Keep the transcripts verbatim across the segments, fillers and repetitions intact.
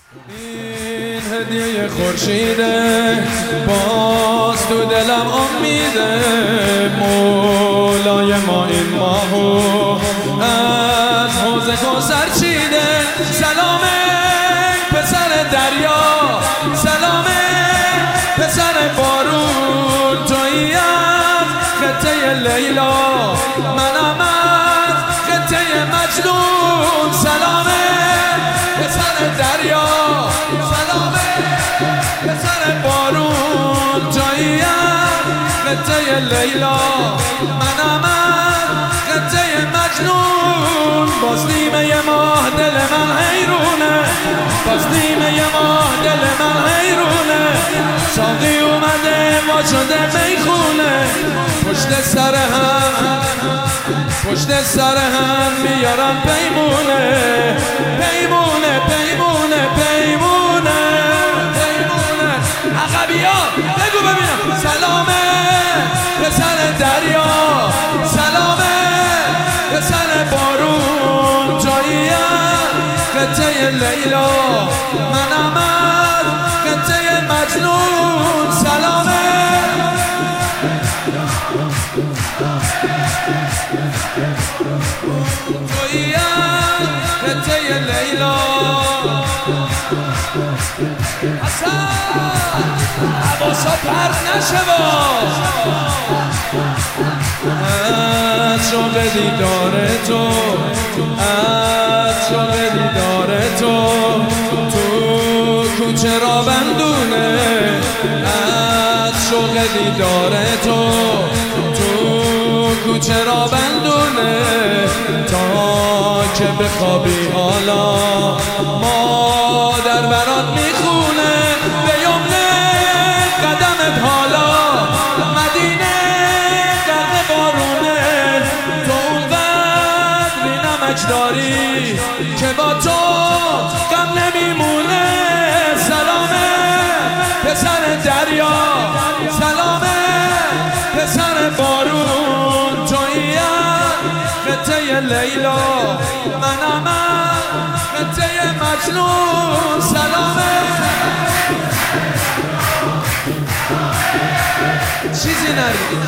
این هدیه خورشیده باز تو دلم امیده مولای ما این ماهو از حوض کوثر چیده. سلامه پسر دریا، سلامه پسر بارون، تویی از خطه لیلا، منم از خطه مجنون. سلامه پسر دریا، سلامه پسر بارون، تویی از خطه لیلا، منم از خطه مجنون. باز نیمه ماه دل من حیرونه، باز نیمه ماه دل من حیرونه. ساقی اومده ما شده میخونه، پشت سر هم پشت سر هم میارم پیمونه، پیمونه پیمونه پیمونه پیمونه. عقبیا بگو ببینم. سلامه پسر دریا، سلامه پسر بارون، تویی خطه لیلا، منم از خطه مجنون. سلامه تویی خطه لیلا. حسن حواسا پرد نشه باز از شوق دیدار تو، از شوق دیدار تو. تو کوچه را بندونه از شوق دیدار تو، تو کوچه را بندونه. تا که بخوابی حالا مادر برات میخونه، به یمنه قدمت حالا مدینه غرق بارونه. تو اونقدری نمک داری که با تو غم نمیمونه. سلامه پسر دریا، سلامه پسر بارون، تویی خطه لیلا، منم خطه مجنون. سلامه چیزی نرید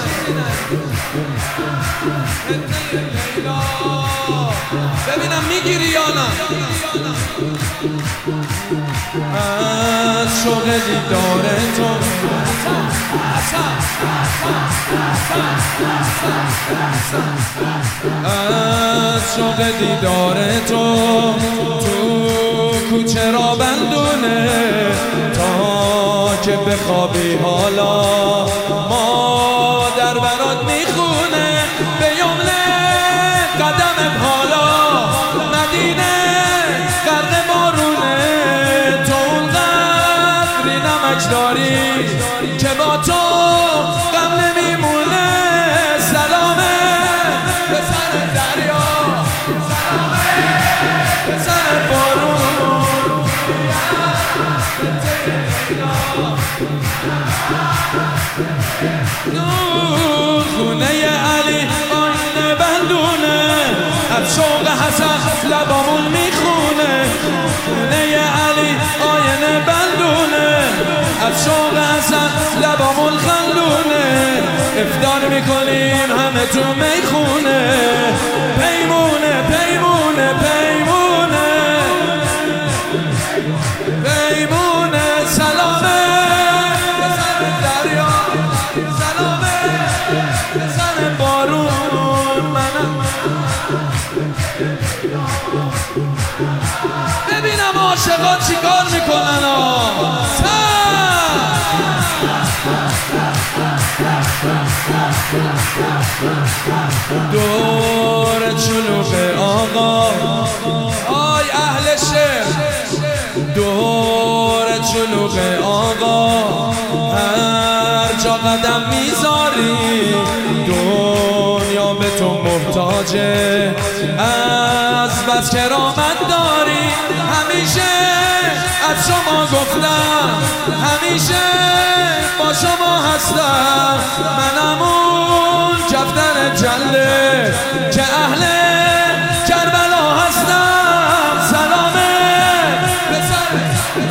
خطه لیلا، ببینم میگیری یا نه. از شوق دیدار تو، از شوق دیدار تو، تو کوچه را بندونه. تا که بخوابی حالا مادر برات میخونه، به یمنه قدمت حالا مدینه غرق بارونه. تو اونقدری نمک داری که با تو غم نمیمونه. سلامه پسر دریا، سلامه پسر بارون، نور خونه علی آینه بندونه، از شوق حسن لبامون میخونه. خونه علی آینه بندونه، از شوق حسن لبامون خندونه. افطار میکنیم همه تو میخونه، پیمونه پیمونه پیمونه پیمونه. سلامه پسر دریا، سلامه پسر بارون، منم. ببینم عاشقا چی کار میکنن ها. دور چلوغ آقا، آی اهل شهر، دور چلوغ آقا. هر جا قدم میذاری دنیا به تو محتاجه، از بس کرامت داری. همیشه از شما گفتم، همیشه با شما هستم. منم اون کفتر جله که اهل کربلا هستم. سلامه پسر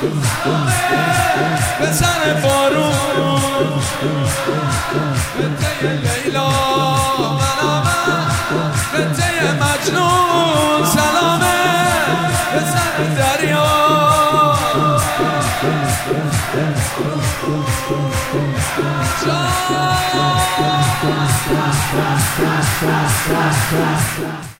به سر بارون قطعه لیلا سلامه قطعه مجنون سلامه به سر دریا جان